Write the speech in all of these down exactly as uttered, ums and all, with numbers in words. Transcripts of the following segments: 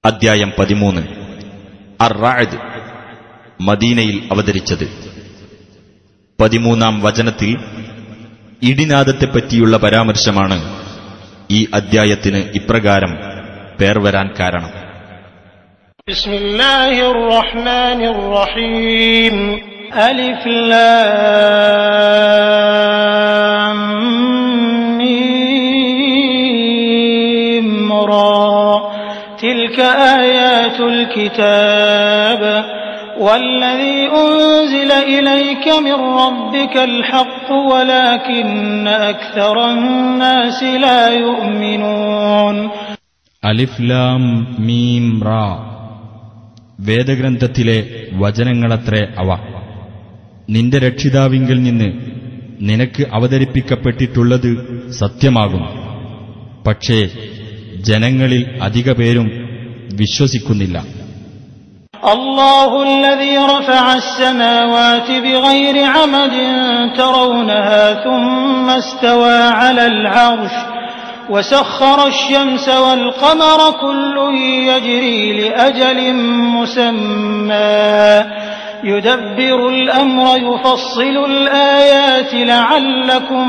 അദ്ധ്യായം പതിമൂന്ന്. അർ-റഅദ് മദീനയിൽ അവതരിച്ചത്. പതിമൂന്നാം വചനത്തിൽ ഇടിനാദത്തെപ്പറ്റിയുള്ള പരാമർശമാണ് ഈ അദ്ധ്യായത്തിന് ഇപ്രകാരം പേർ വരാൻ കാരണം. ബിസ്മില്ലാഹിർ റഹ്മാനിർ റഹീം. അലിഫ് ലാം മീം റാ. തിൽക ആയാതുൽ കിതാബ് والذي أنزل إليك من ربك الحق ولكن أكثر الناس لا يؤمنون. അലിഫ് ലാം മീം റാ. വേദഗ്രന്ഥത്തിലെ വചനങ്ങളത്രേ അവ. നിന്റെ രക്ഷിതാവിങ്കിൽ നിന്ന് നിനക്ക് അവതരിപ്പിക്കപ്പെട്ടിട്ടുള്ളത് സത്യമാകുന്നു. പക്ഷേ ജനങ്ങളിൽ അധിക പേരും വിശ്വസിക്കുന്നില്ല. الله الذي رفع السماوات بغير عمد ترونها ثم استوى على العرش وسخر الشمس والقمر كل يجري لأجل مسمى يدبر الأمر يفصل الآيات لعلكم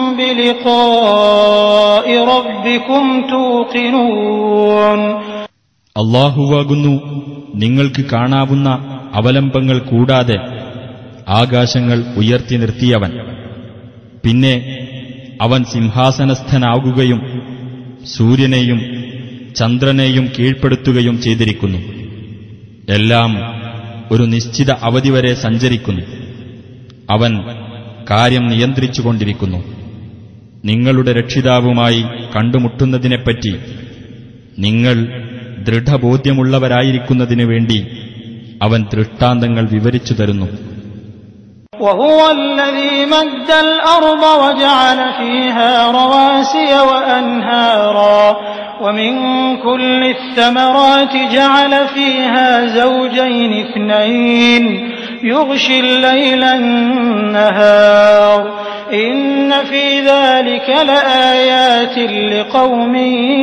بلقاء ربكم توقنون. അല്ലാഹുവാകുന്നു നിങ്ങൾക്ക് കാണാവുന്ന അവലംബങ്ങൾ കൂടാതെ ആകാശങ്ങൾ ഉയർത്തി നിർത്തിയവൻ. പിന്നെ അവൻ സിംഹാസനസ്ഥനാകുകയും സൂര്യനെയും ചന്ദ്രനെയും കീഴ്പ്പെടുത്തുകയും ചെയ്തിരിക്കുന്നു. എല്ലാം ഒരു നിശ്ചിത അവധി വരെ സഞ്ചരിക്കുന്നു. അവൻ കാര്യം നിയന്ത്രിച്ചുകൊണ്ടിരിക്കുന്നു. നിങ്ങളുടെ രക്ഷിതാവുമായി കണ്ടുമുട്ടുന്നതിനെപ്പറ്റി നിങ്ങൾ ദൃഢബോധ്യമുള്ളവരായിരിക്കുന്നതിനു വേണ്ടി അവൻ ദൃഷ്ടാന്തങ്ങൾ വിവരിച്ചു തരുന്നു. وهو الذي مد الأرض وجعل فيها رواسي وأنهارا ومن كل الثمرات جعل فيها زوجين اثنين يغشي الليل النهار إن في ذلك لآيات لقوم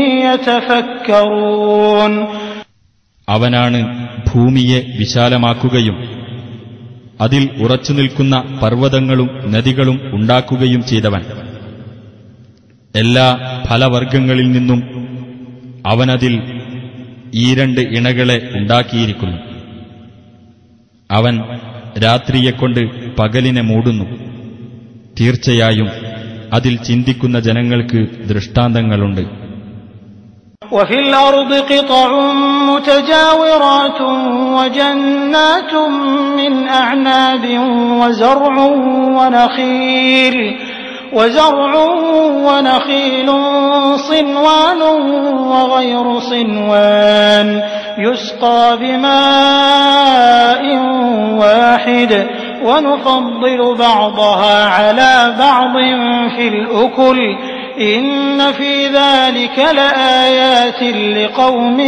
يتفكرون. അവനാണ് ഭൂമിയെ വിശാലമാക്കുകയും അതിൽ ഉറച്ചുനിൽക്കുന്ന പർവ്വതങ്ങളും നദികളും ഉണ്ടാക്കുകയും ചെയ്തവൻ. എല്ലാ ഫലവർഗങ്ങളിൽ നിന്നും അവനതിൽ ഈ രണ്ട് ഇണകളെ ഉണ്ടാക്കിയിരിക്കുന്നു. അവൻ രാത്രിയെക്കൊണ്ട് പകലിനെ മൂടുന്നു. തീർച്ചയായും അതിൽ ചിന്തിക്കുന്ന ജനങ്ങൾക്ക് ദൃഷ്ടാന്തങ്ങളുണ്ട്. وفي الأرض قطع متجاورات وجنات من أعناب وزرع ونخيل وزرع ونخيل صنوان وغير صنوان يسقى بماء واحد ونفضل بعضها على بعض في الأكل إن في ذلك لآيات لقوم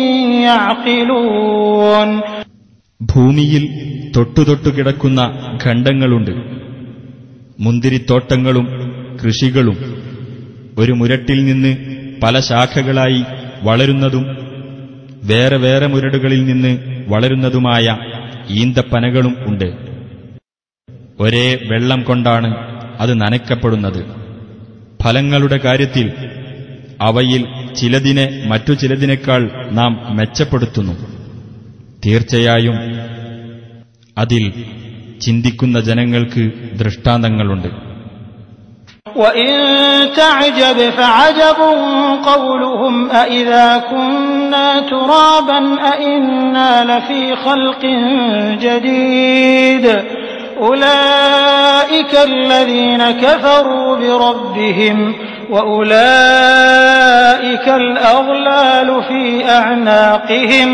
يعقلون. ഭൂമിയിൽ തൊട്ടുതൊട്ടു കിടക്കുന്ന ഖണ്ഡങ്ങളുണ്ട്. മുന്തിരിത്തോട്ടങ്ങളും കൃഷികളും ഒരു മുരട്ടിൽ നിന്ന് പല ശാഖകളായി വളരുന്നതും വേറെ വേറെ മുരടുകളിൽ നിന്ന് വളരുന്നതുമായ ഈന്തപ്പനകളും ഉണ്ട്. ഒരേ വെള്ളം കൊണ്ടാണ് അത് നനയ്ക്കപ്പെടുന്നത്. ഫലങ്ങളുടെ കാര്യത്തിൽ അവയിൽ ചിലതിനെ മറ്റു ചിലതിനേക്കാൾ നാം മെച്ചപ്പെടുത്തുന്നു. തീർച്ചയായും അതിൽ ചിന്തിക്കുന്ന ജനങ്ങൾക്ക് ദൃഷ്ടാന്തങ്ങളുണ്ട്. وَإِن تَعْجَبْ فَعَجَبٌ قَوْلُهُمْ أَإِذَا كُنَّا تُرَابًا أَإِنَّا لَفِي خَلْقٍ جَدِيدٍ أُولَئِكَ الَّذِينَ كَفَرُوا بِرَبِّهِمْ وَأُولَئِكَ الْأَغْلَالُ فِي أَعْنَاقِهِمْ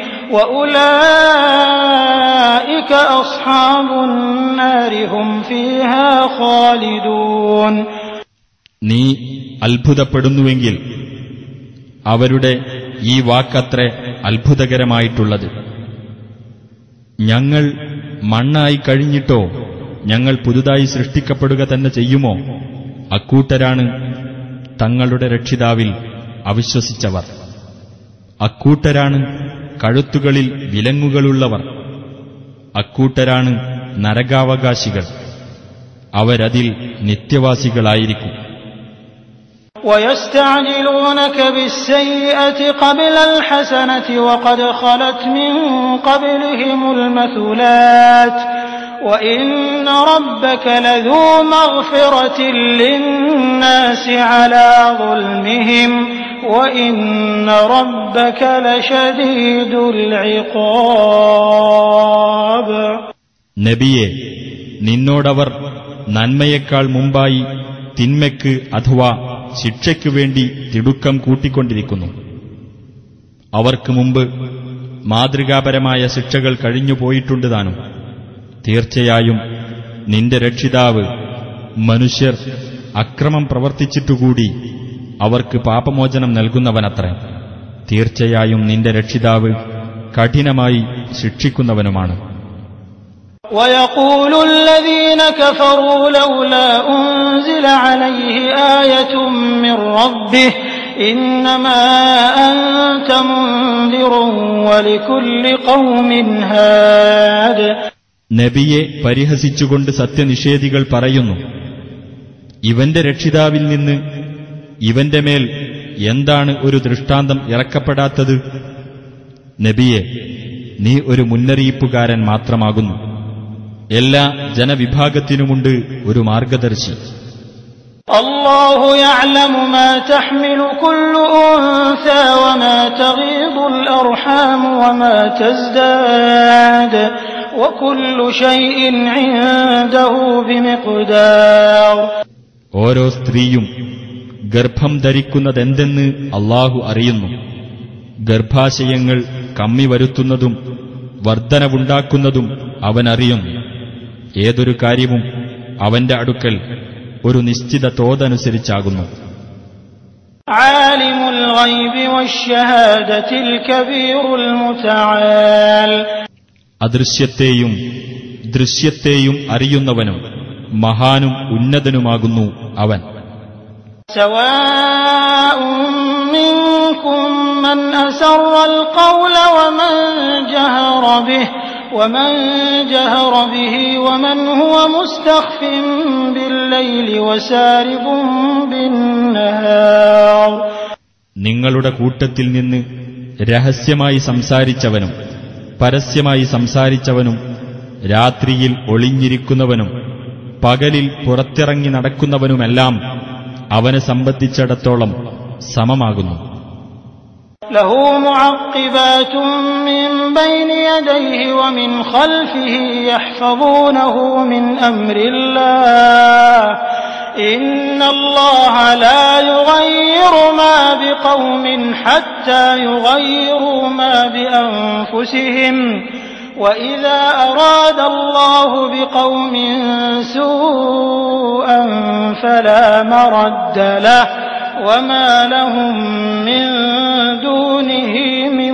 وَأُولَئِكَ أَصْحَابُ النَّارِ هُمْ فِيهَا خَالِدُونَ. നീ അത്ഭുതപ്പെടുന്നുവെങ്കിൽ അവരുടെ ഈ വാക്കത്രേ അത്ഭുതകരമായിട്ടുള്ളത്. ഞങ്ങൾ മണ്ണായി കഴിഞ്ഞിട്ടോ ഞങ്ങൾ പുതുതായി സൃഷ്ടിക്കപ്പെടുക തന്നെ ചെയ്യുമോ? അക്കൂട്ടരാണ് തങ്ങളുടെ രക്ഷിതാവിൽ അവിശ്വസിച്ചവർ. അക്കൂട്ടരാണ് കഴുത്തുകളിൽ വിലങ്ങുകളുള്ളവർ, അക്കൂട്ടരാണ് നരകാവകാശികൾ, അവരതിൽ നിത്യവാസികളായിരിക്കും. وَيَسْتَعْجِلُونَكَ بِالسَّيِّئَةِ قَبْلَ الْحَسَنَةِ وَقَدْ خَلَتْ مِن قَبْلِهِمُ الْمَثُلَاتُ وَإِنَّ رَبَّكَ لَذُو مَغْفِرَةٍ لِّلنَّاسِ عَلَى ظُلْمِهِمْ وَإِنَّ رَبَّكَ لَشَدِيدُ الْعِقَابِ. നബിയെ, നിന്നോടവർ നന്മയേക്കാൾ മുമ്പായി തിന്മയ്ക്ക് അഥവാ ശിക്ഷയ്ക്കു വേണ്ടി തിടുക്കം കൂട്ടിക്കൊണ്ടിരിക്കുന്നു. അവർക്ക് മുമ്പ് മാതൃകാപരമായ ശിക്ഷകൾ കഴിഞ്ഞുപോയിട്ടുണ്ട് താനും. തീർച്ചയായും നിന്റെ രക്ഷിതാവ് മനുഷ്യർ അക്രമം പ്രവർത്തിച്ചിട്ടുകൂടി അവർക്ക് പാപമോചനം നൽകുന്നവനത്രേ. തീർച്ചയായും നിന്റെ രക്ഷിതാവ് കഠിനമായി ശിക്ഷിക്കുന്നവനുമാണ്. وَيَقُولُ الَّذِينَ كَفَرُوا لَوْلَا أُنزِلَ عَلَيْهِ آيَةٌ مِّن رَّبِّهِ إِنَّمَا أَنتَ مُنذِرٌ وَلِكُلِّ قَوْمٍ هَادٍ. നബിയെ പരിഹസിച്ചുകൊണ്ട് സത്യനിഷേധികൾ പറയുന്നു, ഇവന്റെ രക്ഷിതാവിൽ നിന്ന് ഇവന്റെ മേൽ എന്താണ് ഒരു ദൃഷ്ടാന്തം ഇറക്കപ്പെടാത്തത്? നബിയെ, നീ ഒരു മുന്നറിയിപ്പുകാരൻ മാത്രമാകുന്നു. എല്ലാ ജനവിഭാഗത്തിനുമുണ്ട് ഒരു മാർഗദർശി. അല്ലാഹു യഅലമു മാ തഹ്മിലു കുല്ലു ഉൻസാ വമാ തഗീദു അൽഅർഹാം വമാ തസ്ദാദ് വകുല്ലു ശൈഇൻ ഇൻദഹു ബിമിഖ്ദാർ. ഓരോ സ്ത്രീയും ഗർഭം ധരിക്കുന്നതെന്തെന്ന് അല്ലാഹു അറിയുന്നു. ഗർഭാശയങ്ങൾ കമ്മി വരുത്തുന്നതും വർധനവുണ്ടാക്കുന്നതും അവനറിയുന്നു. ഏതൊരു കാര്യവും അവന്റെ അടുക്കൽ ഒരു നിശ്ചിത തോതനുസരിച്ചാകുന്നു. ആലിമുൽ ഗൈബി വശ്ശഹാദത്തിൽ കബീറുൽ മുതആൽ. അദൃശ്യത്തെയും ദൃശ്യത്തെയും അറിയുന്നവനും മഹാനും ഉന്നതനുമാകുന്നു അവൻ. സവാഉൻ മിൻകും മൻ അസറൽ ഖൗല വമൻ ജഹറ ബിഹി ومن جهر به ومن هو مستخف بالليل وسارب بالنهار. നിങ്ങളുടെ കൂട്ടത്തിൽ നിന്ന് രഹസ്യമായി സംസാരിച്ചവനും പരസ്യമായി സംസാരിച്ചവനും രാത്രിയിൽ ഒളിഞ്ഞിരിക്കുന്നവനും പകലിൽ പുറത്തിറങ്ങി നടക്കുന്നവനുമെല്ലാം അവനെ സംബന്ധിച്ചിടത്തോളം സമമാകുന്നു. له معقبات من بين يديه ومن خلفه يحفظونه من أمر الله إن الله لا يغير ما بقوم حتى يغيروا ما بأنفسهم وإذا أراد الله بقوم سوءا فلا مرد له وما لهم من دونه من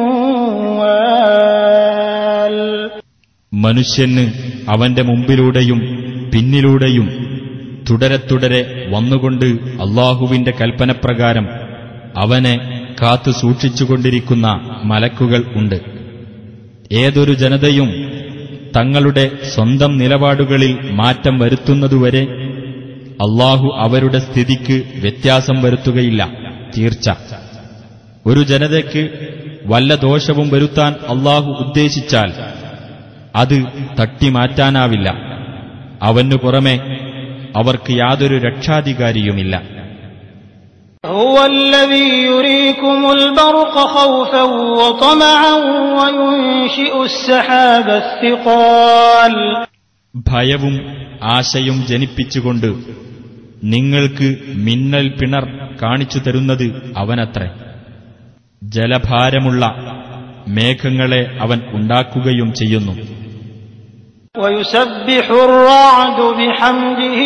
وال. മനുഷ്യന് അവന്റെ മുമ്പിലൂടെയും പിന്നിലൂടെയും തുടരെ തുടരെ വന്നുകൊണ്ട് അല്ലാഹുവിന്റെ കൽപ്പനപ്രകാരം അവനെ കാത്തു സൂക്ഷിച്ചുകൊണ്ടിരിക്കുന്ന മലക്കുകൾ ഉണ്ട്. ഏതൊരു ജനതയും തങ്ങളുടെ സ്വന്തം നിലപാടുകളിൽ മാറ്റം വരുത്തുന്നതുവരെ അല്ലാഹു അവരുടെ സ്ഥിതിക്ക് വ്യത്യാസം വരുത്തുകയില്ല. തീർച്ച ഒരു ജനതയ്ക്ക് വല്ല ദോഷവും വരുത്താൻ അല്ലാഹു ഉദ്ദേശിച്ചാൽ അത് തട്ടിമാറ്റാനാവില്ല. അവനു പുറമെ അവർക്ക് യാതൊരു രക്ഷാധികാരിയുമില്ല. هو الذي يريكم البرق خوفا وطمعا وينشئ السحاب الثقال. ഭയവും ആശയും ജനിപ്പിച്ചുകൊണ്ട് നിങ്ങൾക്ക് മിന്നൽ പിണർ കാണിച്ചു തരുന്നത് അവനത്രേ. ജലഭാരമുള്ള മേഘങ്ങളെ അവൻ ഉണ്ടാക്കുകയും ചെയ്യുന്നു. ويسبح الرعد بحمده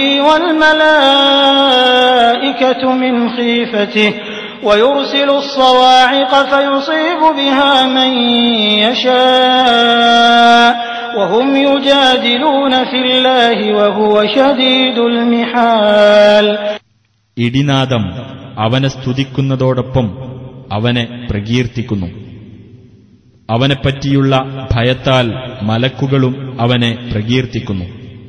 والملائكة من خيفته ويرسل الصواعق فيصيب بها من يشاء وهم يجادلون في الله وهو شديد المحال. ഇടിനാദം അവനെ സ്തുതിക്കുന്നതോടൊപ്പം അവനെ പ്രകീർത്തിക്കുന്നു. അവനെപ്പറ്റിയുള്ള ഭയത്താൽ മലക്കുകളും അവനെ പ്രകീർത്തിക്കുന്നു.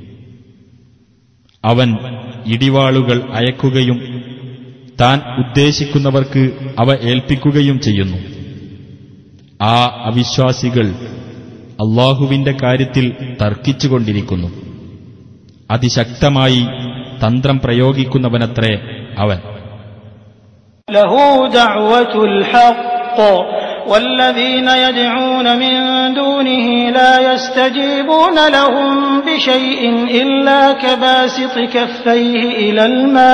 അവൻ ഇടിവാളുകൾ അയക്കുകയും താൻ ഉദ്ദേശിക്കുന്നവർക്ക് അവ ഏൽപ്പിക്കുകയും ചെയ്യുന്നു. ആ അവിശ്വാസികൾ അല്ലാഹുവിന്റെ കാര്യത്തിൽ തർക്കിച്ചുകൊണ്ടിരിക്കുന്നു. അതിശക്തമായി തന്ത്രം പ്രയോഗിക്കുന്നവനത്രേ അവൻ. ലഹു ദഅവതുൽ ഹഖ് വല്ലദീന യദ്ഊന മിൻ ദൂനിഹി ലാ യസ്തജീബൂന ലഹും ബിശൈഇൻ ഇല്ലാ കബാസിതി കഫൈഹി ഇലൽ മാ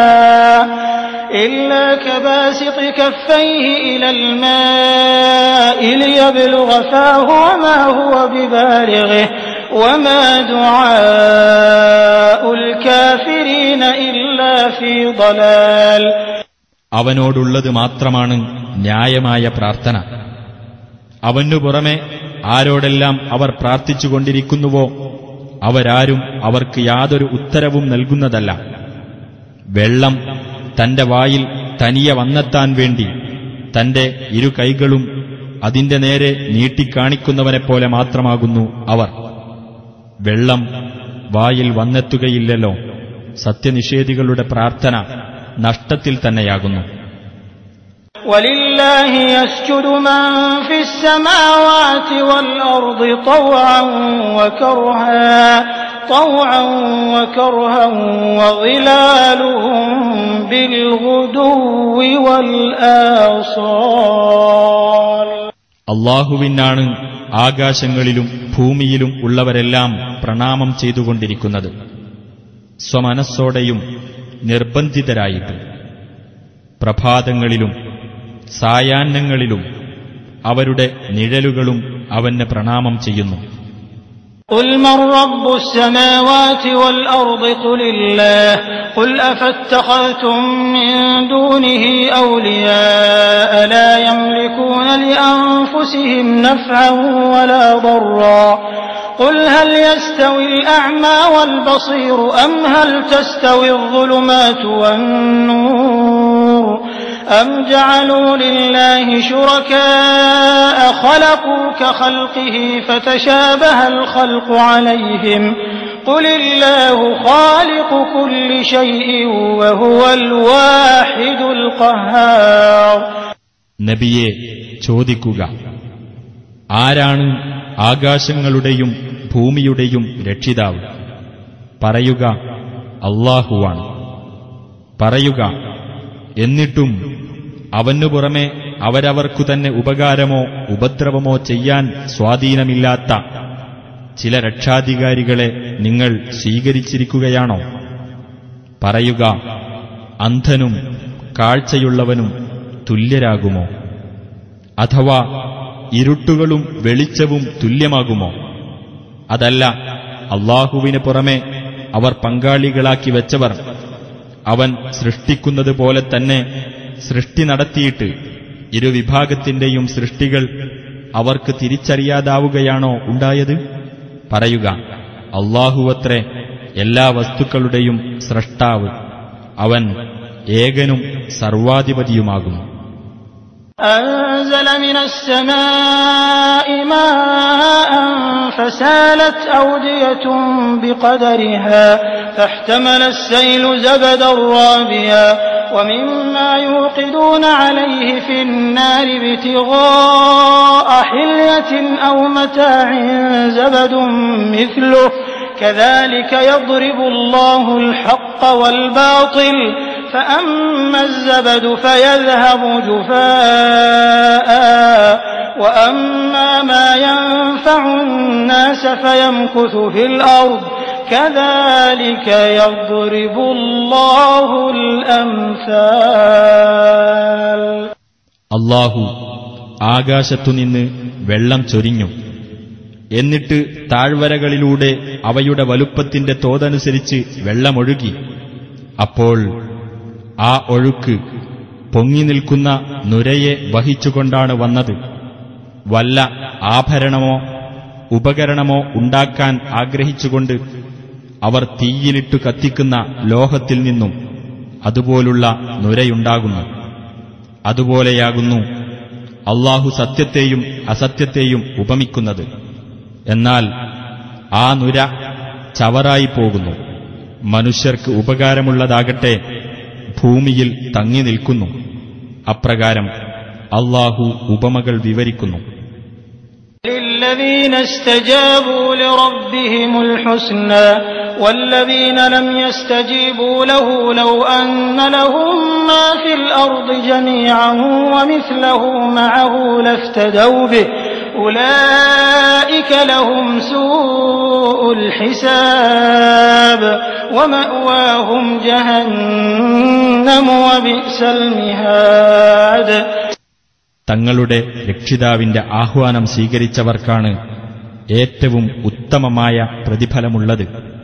إلا كباسط كفيه إلى الماء ليبلغ فاه وما هو ببالغه وما دعاء الكافرين إلا في ضلال. അവനോടുള്ളത് മാത്രമാണ് ന്യായമായ പ്രാർത്ഥന. അവനു പുറമെ ആരോടെല്ലാം അവർ പ്രാർത്ഥിച്ചുകൊണ്ടിരിക്കുന്നുവോ അവരാരും അവർക്ക് യാതൊരു ഉത്തരവും നൽകുന്നതല്ല. വെള്ളം തന്റെ വായിൽ തനിയെ വന്നെത്താൻ വേണ്ടി തന്റെ ഇരു കൈകളും അതിന്റെ നേരെ നീട്ടിക്കാണിക്കുന്നവനെപ്പോലെ മാത്രമാകുന്നു അവർ. വെള്ളം വായിൽ വന്നെത്തുകയില്ലല്ലോ. സത്യനിഷേധികളുടെ പ്രാർത്ഥന നഷ്ടത്തിൽ തന്നെയാകുന്നു. വലില്ലാഹി യസ്ജുദു മൻ ഫിസ് സമാവാതി വൽ അർദി തൗഅൻ വകർഹാ طوعا وكرها وظلالهم بالغدو والآصال. അല്ലാഹുവിനാണ് ആകാശങ്ങളിലും ഭൂമിയിലും ഉള്ളവരെല്ലാം പ്രണാമം ചെയ്തുകൊണ്ടിരിക്കുന്നത്, സ്വമനസ്സോടെയും നിർബന്ധിതരായിട്ടും. പ്രഭാതങ്ങളിലും സായാഹ്നങ്ങളിലും അവരുടെ നിഴലുകളും അവന് പ്രണാമം ചെയ്യുന്നു. قل من رب السماوات والأرض قل الله قل أفاتخذتم من دونه أولياء لا يملكون لأنفسهم نفعا ولا ضرا قل هل يستوي الأعمى والبصير أم هل تستوي الظلمات والنور أم جعلوا لله شركاء خلقوا كخلقه فتشابه الخلق عليهم قل الله خالق كل شيء وهو الواحد القهار. നബിയെ ചോദിക്കുക, ആരാണ് ആകാശങ്ങളുടെയും ഭൂമിയുടെയും രക്ഷിതാവ്? പറയുക, അല്ലാഹുവാണ്. പറയുക, എന്നിട്ടും അവനു പുറമെ അവരവർക്കു തന്നെ ഉപകാരമോ ഉപദ്രവമോ ചെയ്യാൻ സ്വാധീനമില്ലാത്ത ചില രക്ഷാധികാരികളെ നിങ്ങൾ സ്വീകരിച്ചിരിക്കുകയാണോ? പറയുക, അന്ധനും കാഴ്ചയുള്ളവനും തുല്യരാകുമോ? അഥവാ ഇരുട്ടുകളും വെളിച്ചവും തുല്യമാകുമോ? അതല്ല, അല്ലാഹുവിന് പുറമെ അവർ പങ്കാളികളാക്കി വെച്ചവർ അവൻ സൃഷ്ടിക്കുന്നത് പോലെ തന്നെ സൃഷ്ടി നടത്തിയിട്ട് ഇരുവിഭാഗത്തിന്റെയും സൃഷ്ടികൾ അവർക്ക് തിരിച്ചറിയാതാവുകയാണോ ഉണ്ടായത്? പറയുക, അല്ലാഹുവത്രേ എല്ലാ വസ്തുക്കളുടെയും സ്രഷ്ടാവ്. അവൻ ഏകനും സർവാധിപതിയുമാകുന്നു. أنزل من السماء ماء فسالت أودية بقدرها فاحتمل السيل زبدا رابيا ومما يوقدون عليه في النار ابتغاء حلية أو متاع زبد مثله كذلك يضرب الله الحق والباطل فأما الزبد فيذهب جفاء وأما ما ينفع الناس فيمكث في الأرض كذلك يضرب الله الأمثال. അല്ലാഹു ആകാശത്തുനിന്ന് വെള്ളം ചൊരിഞ്ഞു. എന്നിട്ട് താഴ്വരകളിലൂടെ അവയുടെ വലുപ്പത്തിന്റെ തോതനുസരിച്ച് വെള്ളമൊഴുകി. അപ്പോൾ ആ ഒഴുക്ക് പൊങ്ങി നിൽക്കുന്ന നുരയെ വഹിച്ചുകൊണ്ടാണ് വന്നത്. വല്ല ആഭരണമോ ഉപകരണമോ ഉണ്ടാക്കാൻ ആഗ്രഹിച്ചുകൊണ്ട് അവർ തീയിലിട്ടു കത്തിക്കുന്ന ലോഹത്തിൽ നിന്നും അതുപോലുള്ള നുരയുണ്ടാകുന്നു. അതുപോലെയാകുന്നു അല്ലാഹു സത്യത്തെയും അസത്യത്തെയും ഉപമിക്കുന്നത്. എന്നാൽ ആ നുര ചവറായി പോകുന്നു. മനുഷ്യർക്ക് ഉപകാരമുള്ളതാകട്ടെ ഭൂമിയിൽ തങ്ങി നിൽക്കുന്നു. അപ്രകാരം അല്ലാഹു ഉപമകൾ വിവരിക്കുന്നു. للذين استجابوا لربهم الحسنى والذين لم يستجيبوا له لو أن لهم ما في الأرض جميعا ومثله معه لافتدوا به أولئك لهم سوء الحساب ومأواهم جهنم وبئس المهاد. തങ്ങളുടെ രക്ഷിതാവിന്റെ ആഹ്വാനം സ്വീകരിച്ചവർക്കാണ് ഏറ്റവും ഉത്തമമായ പ്രതിഫലമുള്ളത്.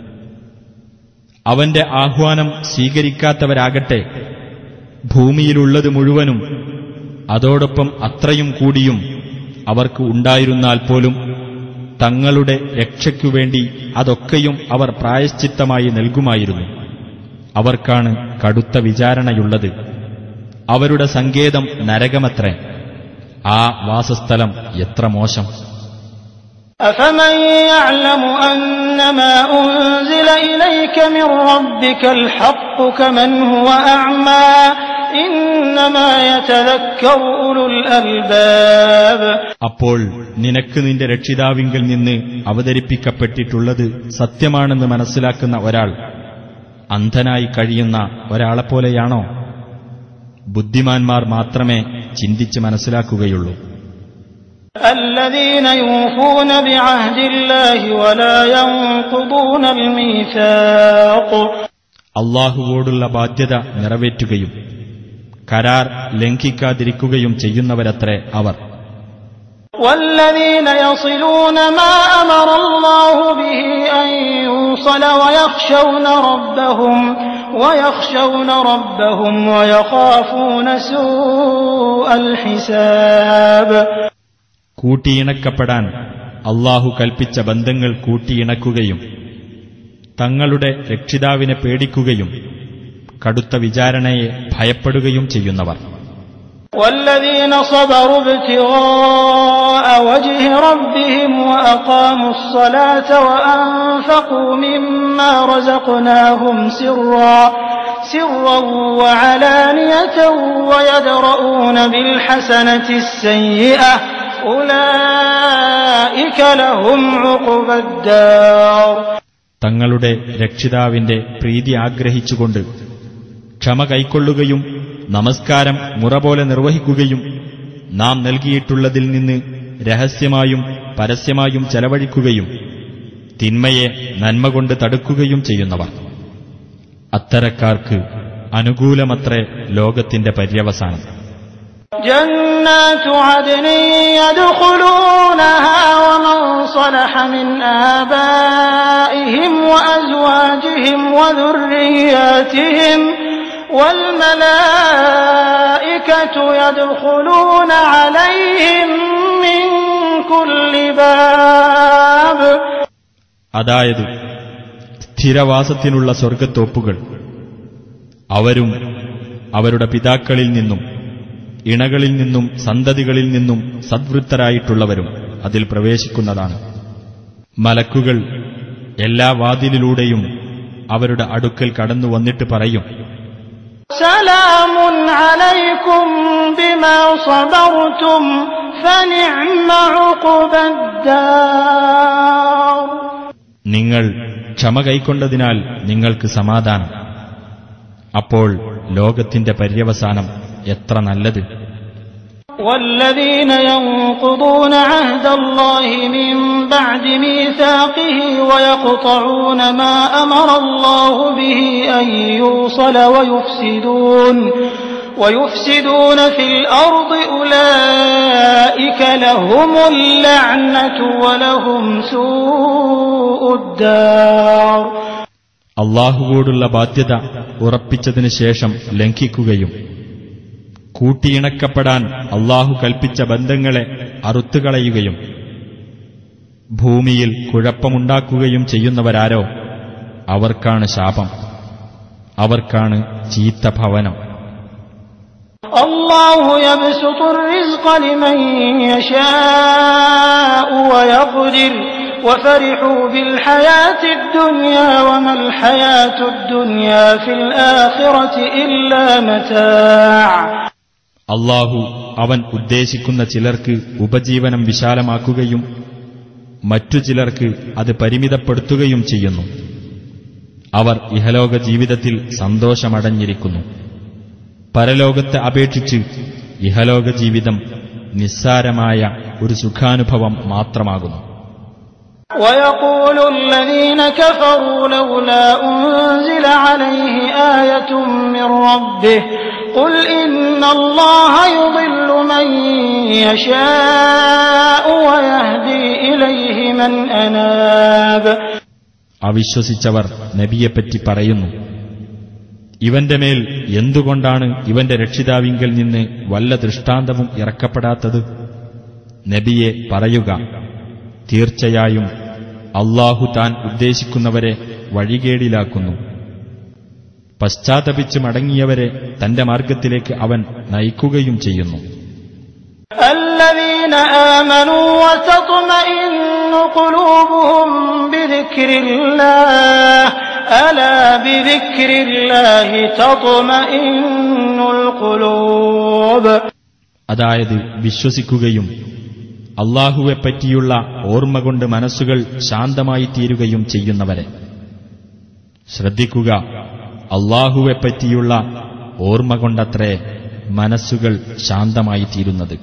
അവന്റെ ആഹ്വാനം സ്വീകരിക്കാത്തവരാകട്ടെ ഭൂമിയിലുള്ളത് മുഴുവനും അതോടൊപ്പം അത്രയും കൂടിയും അവർക്ക് ഉണ്ടായിരുന്നാൽ പോലും തങ്ങളുടെ രക്ഷയ്ക്കുവേണ്ടി അതൊക്കെയും അവർ പ്രായശ്ചിത്തമായി നൽകുമായിരുന്നു. അവർക്കാണ് കടുത്ത വിചാരണയുള്ളത്. അവരുടെ സങ്കേതം നരകമത്രേ. ആ വാസസ്ഥലം എത്ര മോശം! أفمن يعلم أنما أنزل إليك من ربك الحق كمن هو أعمى إنما يتذكر أولو الألباب. അപ്പോൾ നിനക്ക് നിന്റെ രക്ഷിതാവിങ്കിൽ നിന്ന് അവതരിപ്പിക്കപ്പെട്ടിട്ടുള്ളത് സത്യമാണെന്ന് മനസ്സിലാക്കുന്ന ഒരാൾ അന്ധനായി കഴിയുന്ന ഒരാളെപ്പോലെയാണോ? ബുദ്ധിമാന്മാർ മാത്രമേ ചിന്തിച്ച് മനസ്സിലാക്കുകയുള്ളൂ. الذين يوفون بعهد الله ولا ينقضون الميثاق. അല്ലാഹുവോടുള്ള ബാധ്യത നിറവേറ്റുകയും കരാർ ലംഘിക്കാതിരിക്കുകയും ചെയ്യുന്നവരത്രേ അവർ. والذين يصلون ما أمر الله به أن يوصل ويخشون ربهم ويخشون ربهم ويخافون سوء الحساب. കൂട്ടിയിണക്കപ്പെടാൻ അല്ലാഹു കൽപ്പിച്ച ബന്ധങ്ങൾ കൂട്ടിയിണക്കുകയും തങ്ങളുടെ രക്ഷിതാവിനെ പേടിക്കുകയും കടുത്ത വിചാരണയെ ഭയപ്പെടുകയും ചെയ്യുന്നവർ. والذين صبروا ابتغاء وجه ربهم وأقاموا الصلاة وأنفقوا مما رزقناهم سرا سرا وعلانية ويدرؤون بالحسنة السيئة أولئك لهم عقبى الدار. തങ്ങളുടെ രക്ഷിതാവിന്റെ പ്രീതി ആഗ്രഹിച്ചുകൊണ്ട് ക്ഷമ കൈക്കൊള്ളുകയും നമസ്കാരം മുറ പോലെ നിർവഹിക്കുകയും നാം നൽകിയിട്ടുള്ളതിൽ നിന്ന് രഹസ്യമായും പരസ്യമായും ചെലവഴിക്കുകയും തിന്മയെ നന്മ കൊണ്ട് തടുക്കുകയും ചെയ്യുന്നവർ. അത്തരക്കാർക്ക് അനുകൂലമത്രേ ലോകത്തിന്റെ പര്യവസാനം. جنات عدن يدخلونها ومن صلح من آبائهم وأزواجهم وذرياتهم والملائكة يدخلون عليهم من كل باب. അതായത് സ്ഥിരവാസത്തിനുള്ള സ്വർഗ്ഗത്തോപ്പുകൾ അവരും അവരുടെ പിതാക്കളിൽ നിന്നും ഇണകളിൽ നിന്നും സന്തതികളിൽ നിന്നും സദ്വൃത്തരായിട്ടുള്ളവരും അതിൽ പ്രവേശിക്കുന്നതാണ്. മലക്കുകൾ എല്ലാ വാതിലിലൂടെയും അവരുടെ അടുക്കൽ കടന്നു വന്നിട്ട് പറയും, സലാമുൻ അലൈക്കും ബിമാ സബർതും ഫനിഅമ ഉഖ്ബദ്ദാർ. നിങ്ങൾ ക്ഷമ കൈക്കൊണ്ടതിനാൽ നിങ്ങൾക്ക് സമാധാനം. അപ്പോൾ ലോകത്തിന്റെ പര്യവസാനം എത്ര നല്ലത്! والذين ينقضون عهد الله من بعد ميثاقه ويقطعون ما أمر الله به أن يوصل ويفسدون ويفسدون في الأرض أولئك لهم اللعنة ولهم سوء الدار. അല്ലാഹുവോടുള്ള ബാധ്യത ഉറപ്പിച്ചതിനു ശേഷം ലംഘിക്കുകയും കൂട്ടിയിണക്കപ്പെടാൻ അല്ലാഹു കൽപ്പിച്ച ബന്ധങ്ങളെ അറുത്തുകളയുകയും ഭൂമിയിൽ കുഴപ്പമുണ്ടാക്കുകയും ചെയ്യുന്നവരാരോ അവർക്കാണ് ശാപം, അവർക്കാണ് ചീത്ത ഭവനം. അല്ലാഹു യബ്സുതു الرزق لمن يشاء ويقدر وفرحوا بالحياة الدنيا وما الحياة الدنيا في الآخرة إلا متاع. അല്ലാഹു അവൻ ഉദ്ദേശിക്കുന്ന ചിലർക്ക് ഉപജീവനം വിശാലമാക്കുകയും മറ്റു ചിലർക്ക് അത് പരിമിതപ്പെടുത്തുകയും ചെയ്യുന്നു. അവർ ഇഹലോക ജീവിതത്തിൽ സന്തോഷമടഞ്ഞിരിക്കുന്നു. പരലോകത്തെ അപേക്ഷിച്ച് ഇഹലോക ജീവിതം നിസ്സാരമായ ഒരു സുഖാനുഭവം മാത്രമാകുന്നു. وَيَقُولُ الَّذِينَ كَفَرُوا لَوْلَا أُنزِلَ عَلَيْهِ آيَةٌ مِّن رَّبِّهِ قُلْ إِنَّ اللَّهَ يُضِلُّ مَن يَشَاءُ وَيَهْدِي إِلَيْهِ مَنْ أَنَابَ. അവിശ്വസിച്ചവർ നബിയെപ്പറ്റി പറയുന്നു, ഇവന്റെ മേൽ എന്തുകൊണ്ടാണ് ഇവന്റെ രക്ഷിതാവിങ്കൽ നിന്ന് വല്ല ദൃഷ്ടാന്തവും ഇറക്കപ്പെടാത്തത്? നബിയെ പറയുക, തീർച്ചയായും അല്ലാഹു താൻ ഉദ്ദേശിക്കുന്നവരെ വഴികേടിലാക്കുന്നു. പശ്ചാത്തപിച്ച് മടങ്ങിയവരെ തന്റെ മാർഗത്തിലേക്ക് അവൻ നയിക്കുകയും ചെയ്യുന്നു. الذين آمنوا وتطمئن قلوبهم بذكر الله ألا بذكر الله تطمئن القلوب. അതായത് വിശ്വസിക്കുകയും അല്ലാഹുവെപ്പറ്റിയുള്ള ഓർമ്മ കൊണ്ട് മനസ്സുകൾ ശാന്തമായി തീരുകയും ചെയ്യുന്നവരെ. ശ്രദ്ധിക്കുക, അല്ലാഹുവെപ്പറ്റിയുള്ള ഓർമ്മ കൊണ്ടത്രേ മനസ്സുകൾ ശാന്തമായി തീരുന്നത്.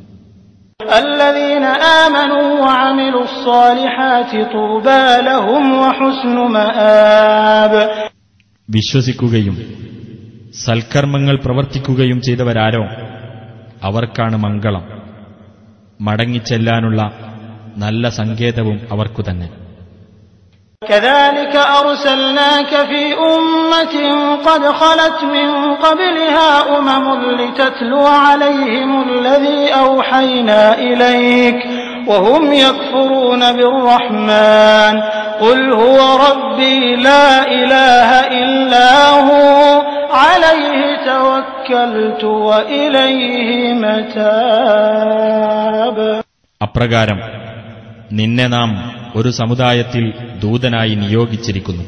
الذين آمنوا وعملوا الصالحات طوبى لهم وحسن مآب. വിശ്വസിക്കുകയും സൽക്കർമ്മങ്ങൾ പ്രവർത്തിക്കുകയും ചെയ്തവരാരോ അവർക്കാണ് മംഗളം. മടങ്ങിച്ചെല്ലാനുള്ള നല്ല സങ്കേതവും അവർക്കു തന്നെ. كذلك أرسلناك في أمة قد خلت من قبلها أمم لتتلو عليهم الذي أوحينا إليك وهم يكفرون بالرحمن قل هو ربي لا إله إلا هو عليه توكلت وإليه متاب. അപ്രകാരം നിന്നെ നാം ഒരു സമുദായത്തിൽ ദൂതനായി നിയോഗിച്ചിരിക്കുന്നു.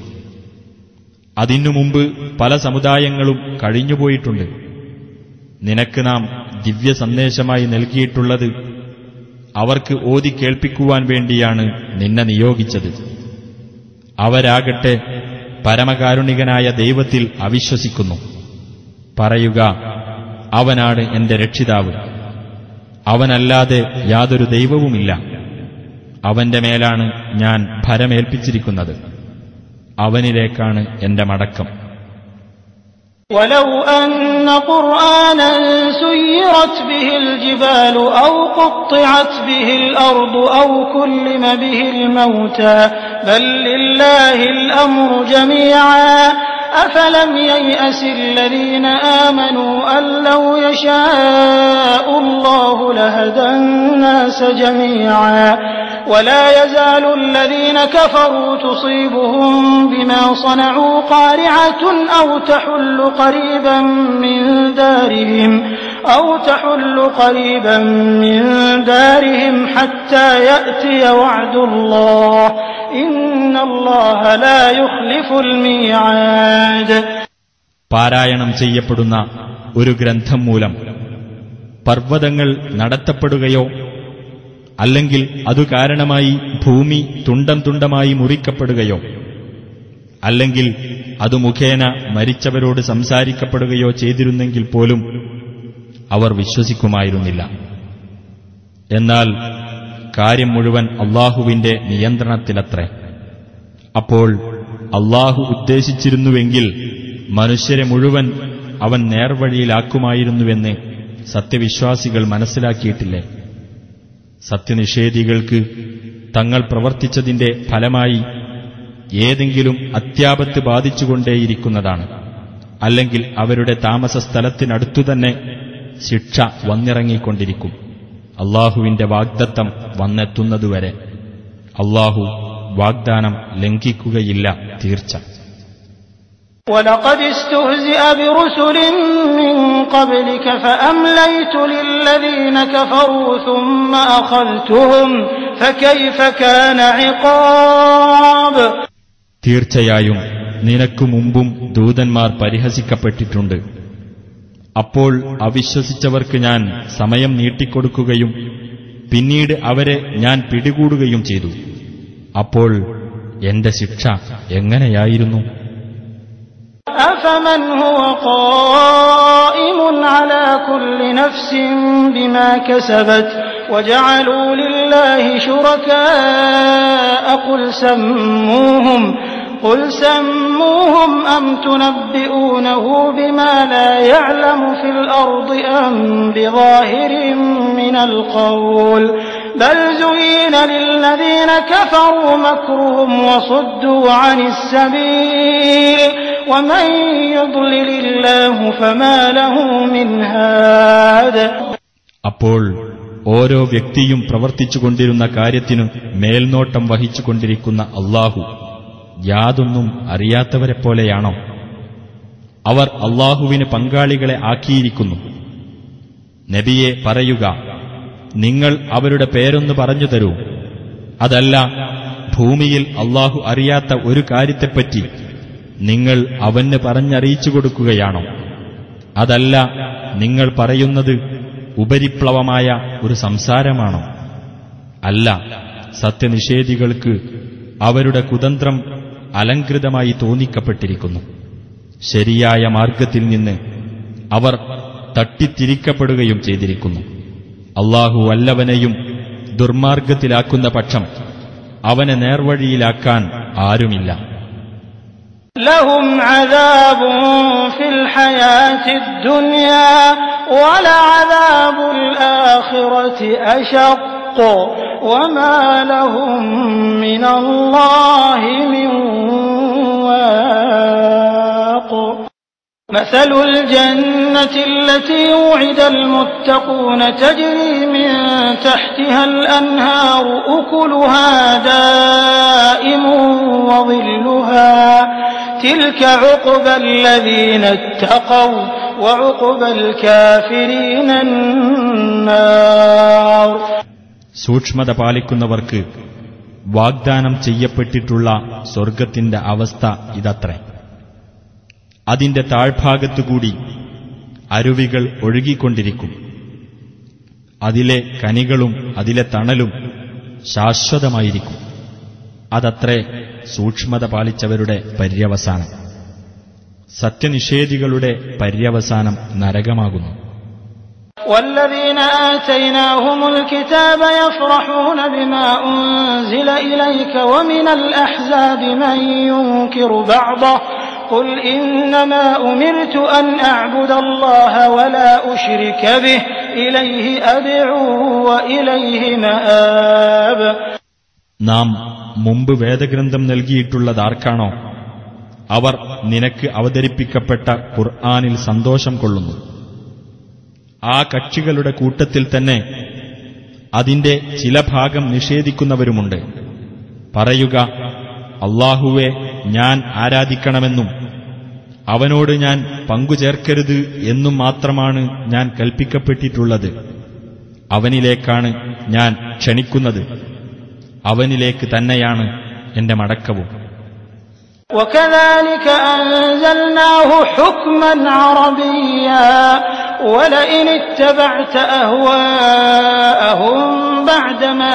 അതിനു മുമ്പ് പല സമുദായങ്ങളും കഴിഞ്ഞുപോയിട്ടുണ്ട്. നിനക്ക് നാം ദിവ്യ സന്ദേശമായി നൽകിയിട്ടുള്ളത് അവർക്ക് ഓതി കേൾപ്പിക്കുവാൻ വേണ്ടിയാണ് നിന്നെ നിയോഗിച്ചത്. അവരാകട്ടെ പരമകാരുണികനായ ദൈവത്തിൽ അവിശ്വസിക്കുന്നു. പറയുക, അവനാണ് എന്റെ രക്ഷിതാവ്, അവനല്ലാതെ യാതൊരു ദൈവവുമില്ല. അവന്റെ മേലാണ് ഞാൻ ഭരമേൽപ്പിച്ചിരിക്കുന്നത്, അവനിലേക്കാണ് എന്റെ മടക്കം. ولو أن قرآنا سيرت به الجبال أو قطعت به الأرض أو كلم به الموتى بل لله الأمر جميعا أفلم ييأس الذين آمنوا أن لو يشاء الله لهدى الناس جميعا ولا يزال الذين كفروا تصيبهم بما صنعوا قارعة أو تحل قريبا من دارهم أو تحل قريبا من دارهم حتى يأتي وعد الله إن الله لا يخلف الميعاد. പാരായണം ചെയ്യപ്പെടുന്ന ഒരു ഗ്രന്ഥം മൂലം പർവ്വതങ്ങൾ നടത്തപ്പെടുകയോ അല്ലെങ്കിൽ അതു കാരണമായി ഭൂമി തുണ്ടം തുണ്ടമായി മുറിക്കപ്പെടുകയോ അല്ലെങ്കിൽ അതു മുഖേന മരിച്ചവരോട് സംസാരിക്കപ്പെടുകയോ ചെയ്തിരുന്നെങ്കിൽ പോലും അവർ വിശ്വസിക്കുമായിരുന്നില്ല. എന്നാൽ കാര്യം മുഴുവൻ അല്ലാഹുവിന്റെ നിയന്ത്രണത്തിലത്രേ. അപ്പോൾ അല്ലാഹു ഉദ്ദേശിച്ചിരുന്നുവെങ്കിൽ മനുഷ്യരെ മുഴുവൻ അവൻ നേർവഴിയിലാക്കുമായിരുന്നുവെന്ന് സത്യവിശ്വാസികൾ മനസ്സിലാക്കിയിട്ടില്ലേ? സത്യനിഷേധികൾക്ക് തങ്ങൾ പ്രവർത്തിച്ചതിന്റെ ഫലമായി ഏതെങ്കിലും അത്യാപത്ത് ബാധിച്ചുകൊണ്ടേയിരിക്കുന്നതാണ്. അല്ലെങ്കിൽ അവരുടെ താമസസ്ഥലത്തിനടുത്തുതന്നെ ശിക്ഷ വന്നിറങ്ങിക്കൊണ്ടിരിക്കും. അല്ലാഹുവിന്റെ വാഗ്ദത്തം വന്നെത്തുന്നതുവരെ അല്ലാഹു വാഗ്ദാനം ലംഘിക്കുകയില്ല, തീർച്ച. وَلَقَدِ اسْتُهْزِئَ بِرُسُلٍ مِّن قَبْلِكَ فَأَمْلَيْتُ لِلَّذِينَ كَفَرُوا ثُمَّ أَخَذْتُهُمْ فَكَيْفَ كَانَ عِقَابِ. തീർച്ചയായും നിനക്കു മുമ്പും ദൂതന്മാർ പരിഹസിക്കപ്പെട്ടിട്ടുണ്ട്. അപ്പോൾ അവിശ്വസിച്ചവർക്ക് ഞാൻ സമയം നീട്ടിക്കൊടുക്കുകയും പിന്നീട് അവരെ ഞാൻ പിടികൂടുകയും ചെയ്തു. അപ്പോൾ എന്റെ ശിക്ഷ എങ്ങനെയായിരുന്നു? أَفَمَنْ هُوَ قَائِمٌ عَلَى كُلِّ نَفْسٍ بِمَا كَسَبَتْ وَجَعَلُوا لِلَّهِ شُرَكَاءَ قُلْ سَمُّوهُمْ قُلْ سَمُّوهُمْ أَمْ تُنَبِّئُونَهُ بِمَا لَا يَعْلَمُ فِي الْأَرْضِ أَمْ بِظَاهِرٍ مِّنَ الْقَوْلِ بَلْ زُيِّنَ لِلَّذِينَ كَفَرُوا مَكْرُهُمْ وَصُدُّوا عَنِ السَّبِيلِ وَمَن يُضْلِلِ اللَّهُ فَمَا لَهُ مِنْ هَادٍ. അപ്പോൾ ഓരോ വ്യക്തിയും പ്രവർത്തിച്ചുകൊണ്ടിരുന്ന കാര്യത്തിനു മേൽനോട്ടം വഹിച്ചുകൊണ്ടിരിക്കുന്ന അല്ലാഹു യാതൊന്നും അറിയാത്തവരെപ്പോലെയാണോ? അവർ അല്ലാഹുവിന് പങ്കാളികളെ ആക്കിയിരിക്കുന്നു. നബിയെ പറയുക, നിങ്ങൾ അവരുടെ പേരൊന്ന് പറഞ്ഞു തരൂ. അതല്ല, ഭൂമിയിൽ അല്ലാഹു അറിയാത്ത ഒരു കാര്യത്തെപ്പറ്റി നിങ്ങൾ അവന് പറഞ്ഞറിയിച്ചു കൊടുക്കുകയാണോ? അതല്ല, നിങ്ങൾ പറയുന്നത് ഉപരിപ്ലവമായ ഒരു സംസാരമാണോ? അല്ല, സത്യനിഷേധികൾക്ക് അവരുടെ കുതന്ത്രം അലങ്കൃതമായി തോന്നിക്കപ്പെട്ടിരിക്കുന്നു. ശരിയായ മാർഗത്തിൽ നിന്ന് അവർ തട്ടിത്തിരിക്കപ്പെടുകയും ചെയ്തിരിക്കുന്നു. അല്ലാഹു വല്ലവനെയും ദുർമാർഗത്തിലാക്കുന്ന പക്ഷം അവനെ നേർവഴിയിലാക്കാൻ ആരുമില്ല. ലഹും അദാബുൻ ഫിൽ ഹയാത്തിദ് ദുനിയാ വലഅദാബുൽ ആഖിറതി അശഖ് വമാ ലഹും മിനല്ലാഹി മിൻ വാഖ്. مثل الجنة التي وعد المتقون تجري من تحتها الأنهار أكلها دائم وظلها تلك عقبى الذين اتقوا وعقبى الكافرين النار. സൂക്ഷ്മത പാലിക്കുന്നവർക്ക് വാഗ്ദാനം ചെയ്യപ്പെട്ടിട്ടുള്ള സ്വർഗത്തിന്റെ അവസ്ഥ ഇതത്രേ. അതിന്റെ താഴ്ഭാഗത്തുകൂടി അരുവികൾ ഒഴുകിക്കൊണ്ടിരിക്കും. അതിലെ കനികളും അതിലെ തണലും ശാശ്വതമായിരിക്കും. അതത്രേ സൂക്ഷ്മത പാലിച്ചവരുടെ പര്യവസാനം. സത്യനിഷേധികളുടെ പര്യവസാനം നരകമാകുന്നു. والذين آتيناهم الكتاب يفرحون بما أنزل إليك ومن الأحزاب من ينكر بعضه قل إنما أمرت أن أعبد الله ولا أشرك به إليه أدعو وإليه مآب. നാം മുമ്പ് വേദഗ്രന്ഥം നൽകിയിട്ടുള്ളതാർക്കാണോ അവർ നിനക്ക് അവതരിപ്പിക്കപ്പെട്ട ഖുർആനിൽ സന്തോഷം കൊള്ളുന്നു. ആ കക്ഷികളുടെ കൂട്ടത്തിൽ തന്നെ അതിന്റെ ചില ഭാഗം നിഷേധിക്കുന്നവരുമുണ്ട്. പറയുക, അല്ലാഹുവെ ഞാൻ ആരാധിക്കണമെന്നും അവനോട് ഞാൻ പങ്കുചേർക്കരുത് എന്നും മാത്രമാണ് ഞാൻ കൽപ്പിക്കപ്പെട്ടിട്ടുള്ളത്. അവനിലേക്കാണ് ഞാൻ ക്ഷണിക്കുന്നത്. അവനിലേക്ക് തന്നെയാണ് എന്റെ മടക്കവും. وكذلك أنزلناه حكما عربيا ولئن اتبعت أهواءهم بعدما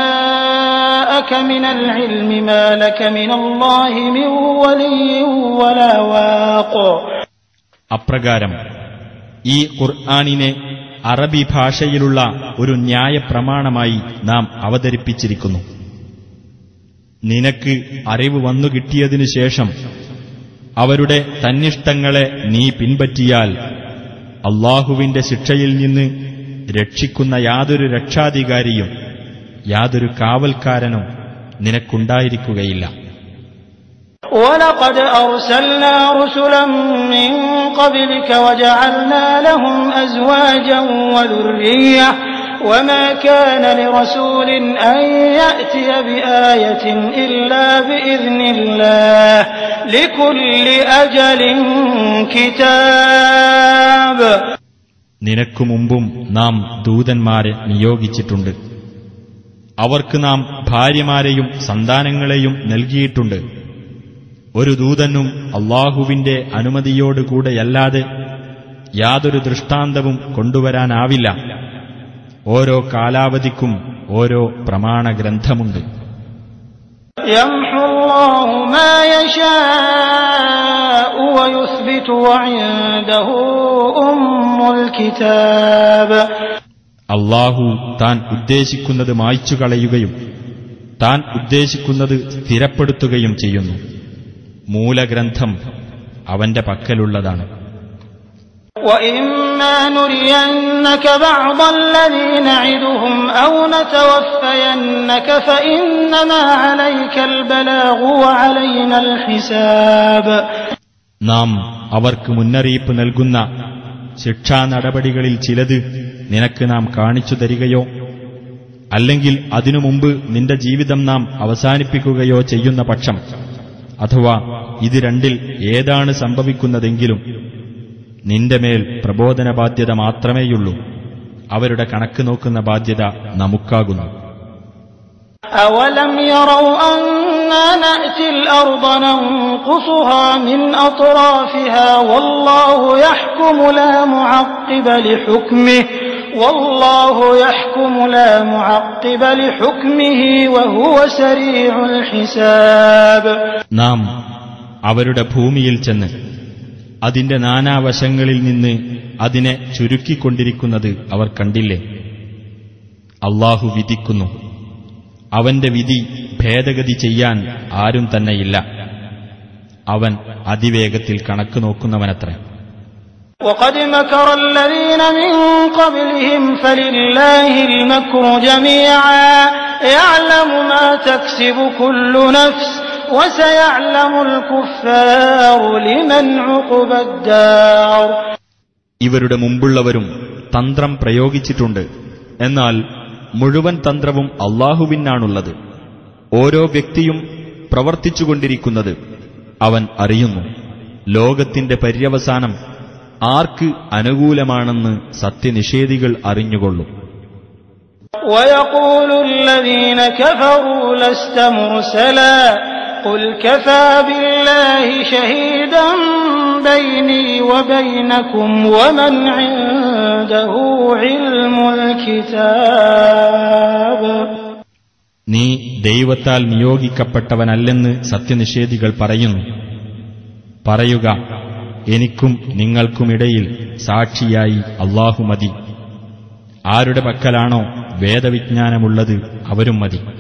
جاءك من العلم ما لك من الله من ولي ولا واق. അപ്രകാരം ഈ ഖുർആനിനെ അറബി ഭാഷയിലുള്ള ഒരു ന്യായപ്രമാണമായി നാം അവതരിപ്പിച്ചിരിക്കുന്നു. നിനക്ക് അറിവ് വന്നു കിട്ടിയതിനു ശേഷം അവരുടെ തന്നിഷ്ടങ്ങളെ നീ പിൻപറ്റിയാൽ അല്ലാഹുവിന്റെ ശിക്ഷയിൽ നിന്ന് രക്ഷിക്കുന്ന യാതൊരു രക്ഷാധികാരിയും യാതൊരു കാവൽക്കാരനും നിനക്കുണ്ടായിരിക്കുകയില്ല. وَلَقَدْ أَرْسَلْنَا رُسُلًا مِّن قَبْلِكَ وَجَعَلْنَا لَهُمْ أَزْوَاجًا وَذُرِّيَّةً وما كان لرسول أن يأتي بآية إلا بإذن الله لكل أجل كتاب. നിനക്കു മുമ്പും നാം ദൂതന്മാരെ നിയോഗിച്ചിട്ടുണ്ട്. അവർക്ക് നാം ഭാര്യമാരെയും സന്താനങ്ങളെയും നൽകിയിട്ടുണ്ട്. ഒരു ദൂതനും അല്ലാഹുവിന്റെ അനുമതിയോടുകൂടെയല്ലാതെ യാതൊരു ദൃഷ്ടാന്തവും കൊണ്ടുവരാനാവില്ല. ഓരോ കാലാവധിക്കും ഓരോ പ്രമാണഗ്രന്ഥമുണ്ട്. യംഹുല്ലാഹു മാ യശാഉ വയുസ്ബിതു വഇൻദഹു ഉമ്മുൽ കിതാബ്. അല്ലാഹു താൻ ഉദ്ദേശിക്കുന്നത് മായ്ച്ചു കളയുകയും താൻ ഉദ്ദേശിക്കുന്നത് സ്ഥിരപ്പെടുത്തുകയും ചെയ്യുന്നു. മൂലഗ്രന്ഥം അവന്റെ പക്കലുള്ളതാണ്. وَإِمَّا نُرِيَنَّكَ بَعْضَ الَّذِي نَعِدُهُمْ أَوْ نَتَوَفَّيَنَّكَ فَإِنَّمَا عَلَيْكَ الْبَلَاغُ وَعَلَيْنَا الْحِسَابُ. നാം അവർക്ക് മുന്നറിയിപ്പ് നൽകുന്ന ശിക്ഷാ നടപടികളിൽ ചിലത് നിനക്ക് നാം കാണിച്ചു തരികയോ അല്ലെങ്കിൽ അതിനു മുമ്പ് നിന്റെ ജീവിതം നാം അവസാനിപ്പിക്കുകയോ ചെയ്യുന്ന പക്ഷം, അഥവാ ഇത് രണ്ടിൽ ഏതാണ് സംഭവിക്കുന്നതെങ്കിലും നിന്റെ മേൽ പ്രബോധന ബാധ്യത മാത്രമേയുള്ളൂ. അവരുടെ കണക്ക് നോക്കുന്ന ബാധ്യത നമുക്കാകുന്നു. أَوَلَمْ يَرَوْا أَنَّا نَأْتِي الْأَرْضَ نَنقُصُهَا مِنْ أَطْرَافِهَا وَاللَّهُ يَحْكُمُ لَا مُعَقِّبَ لِحُكْمِهِ وَاللَّهُ يَحْكُمُ لَا مُعَقِّبَ لِحُكْمِهِ وَهُوَ سَرِيعُ الْحِسَابِ. നാം അവരുടെ ഭൂമിയിൽ ചെന്ന് അതിന്റെ നാനാവശങ്ങളിൽ നിന്ന് അതിനെ ചുരുക്കിക്കൊണ്ടിരിക്കുന്നത് അവർ കണ്ടില്ലേ? അല്ലാഹു വിധിക്കുന്നു. അവന്റെ വിധി ഭേദഗതി ചെയ്യാൻ ആരും തന്നെയില്ല. അവൻ അതിവേഗത്തിൽ കണക്ക് നോക്കുന്നവനത്രേ. وَقَدْ مَكَرَ الَّذِينَ مِن قَبْلِهِمْ فَلِلَّهِ الْمَكْرُ جَمِيعًا يَعْلَمُ مَا تَكْسِبُ كُلُّ نَفْسٍ وَسَيَعْلَمُ الْكُفَّارُ لِمَنْ عُقْبَى الدَّارِ. ഇവരുടെ മുമ്പുള്ളവരും തന്ത്രം പ്രയോഗിച്ചിട്ടുണ്ട്. എന്നാൽ മുഴുവൻ തന്ത്രവും അല്ലാഹുവിനാണുള്ളത്. ഓരോ വ്യക്തിയും പ്രവർത്തിച്ചുകൊണ്ടിരിക്കുന്നത് അവൻ അറിയുന്നു. ലോകത്തിന്റെ പര്യവസാനം ആർക്ക് അനുകൂലമാണെന്ന് സത്യനിഷേധികൾ അറിഞ്ഞുകൊള്ളും. وَيَقُولُ الَّذِينَ كَفَرُوا لَسْتَ مُرْسَلًا قُلْ كَفَى بِاللَّهِ شَهِيدًا بَيْنِي وَبَيْنَكُمْ وَمَنْ عِندَهُ عِلْمُ الْكِتَابِ. നീ ദൈവത്താൽ നിയോഗിക്കപ്പെട്ടവനല്ലെന്ന് സത്യനിഷേധികൾ പറയുന്നു. പറയുക, എനിക്കും നിങ്ങൾക്കുമിടയിൽ സാക്ഷിയായി അല്ലാഹു മതി. ആരുടെ പക്കലാണോ വേദവിജ്ഞാനമുള്ളത് അവരും മതി.